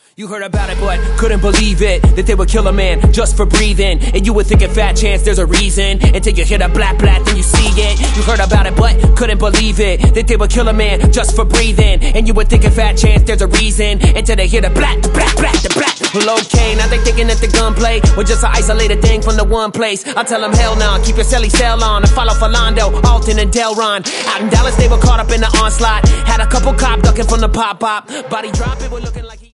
You heard about it but couldn't believe it, that they would kill a man just for breathing. And you would think a fat chance there's a reason, until you hear the blat blat then you see it. You heard about it but couldn't believe it, that they would kill a man just for breathing. And you would think a fat chance there's a reason, until they hear the blat, the blat, blat, the blat. Well, okay, now they thinking that the gunplay was just an isolated thing from the one place. I tell them hell nah, keep your celly cell on and follow Philando, Alton and Delron. Out in Dallas they were caught up in the onslaught, had a couple cop ducking from the pop-pop. Body drop, it was looking like he